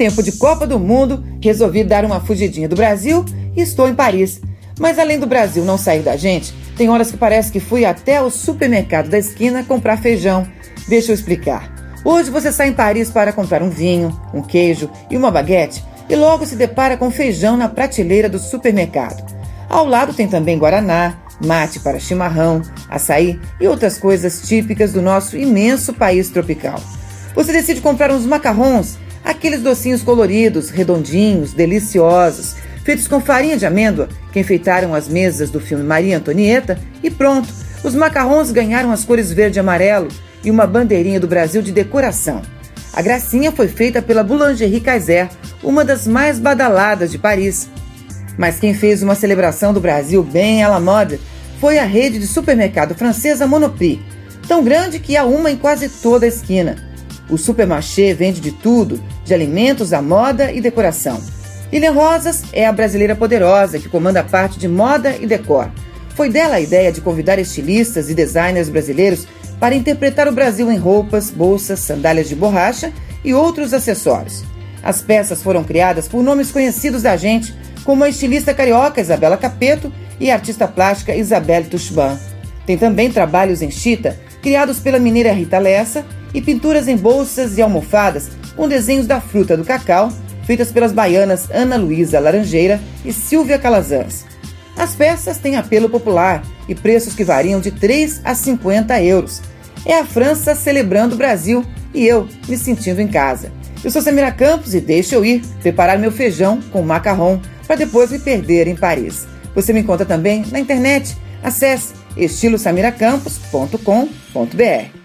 tempo de Copa do Mundo, resolvi dar uma fugidinha do Brasil e estou em Paris. Mas além do Brasil não sair da gente, tem horas que parece que fui até o supermercado da esquina comprar feijão. Deixa eu explicar. Hoje você sai em Paris para comprar um vinho, um queijo e uma baguete e logo se depara com feijão na prateleira do supermercado. Ao lado tem também guaraná, mate para chimarrão, açaí e outras coisas típicas do nosso imenso país tropical. Você decide comprar uns macarrons, aqueles docinhos coloridos, redondinhos, deliciosos, feitos com farinha de amêndoa, que enfeitaram as mesas do filme Maria Antonieta, e pronto, os macarrons ganharam as cores verde e amarelo e uma bandeirinha do Brasil de decoração. A gracinha foi feita pela Boulangerie Kaiser, uma das mais badaladas de Paris. Mas quem fez uma celebração do Brasil bem à la mode foi a rede de supermercado francesa Monoprix, tão grande que há uma em quase toda a esquina. O Supermarché vende de tudo, de alimentos à moda e decoração. Lilian Rosas é a brasileira poderosa que comanda a parte de moda e decor. Foi dela a ideia de convidar estilistas e designers brasileiros para interpretar o Brasil em roupas, bolsas, sandálias de borracha e outros acessórios. As peças foram criadas por nomes conhecidos da gente, como a estilista carioca Isabela Capeto e a artista plástica Isabelle Tuchban. Tem também trabalhos em chita, criados pela mineira Rita Lessa, e pinturas em bolsas e almofadas com desenhos da fruta do cacau, feitas pelas baianas Ana Luísa Laranjeira e Silvia Calazans. As peças têm apelo popular e preços que variam de 3 a 50 euros. É a França celebrando o Brasil e eu me sentindo em casa. Eu sou Samira Campos e deixa eu ir preparar meu feijão com macarrão para depois me perder em Paris. Você me encontra também na internet. Acesse estilosamiracampos.com.br.